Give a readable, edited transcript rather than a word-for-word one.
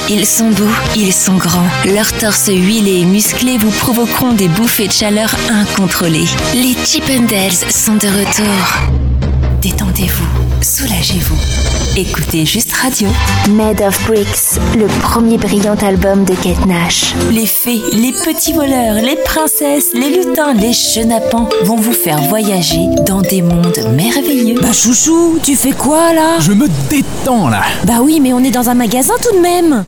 Ils sont beaux, ils sont grands. Leurs torses huilés et musclés vous provoqueront des bouffées de chaleur incontrôlées. Les Chip 'n Dales sont de retour. Détendez-vous, soulagez-vous. Écoutez Juste Radio. Made of Bricks, le premier brillant album de Kate Nash. Les fées, les petits voleurs, les princesses, les lutins, les chenapans vont vous faire voyager dans des mondes merveilleux. Bah chouchou, tu fais quoi là? Je me détends là. Bah oui, mais on est dans un magasin tout de même.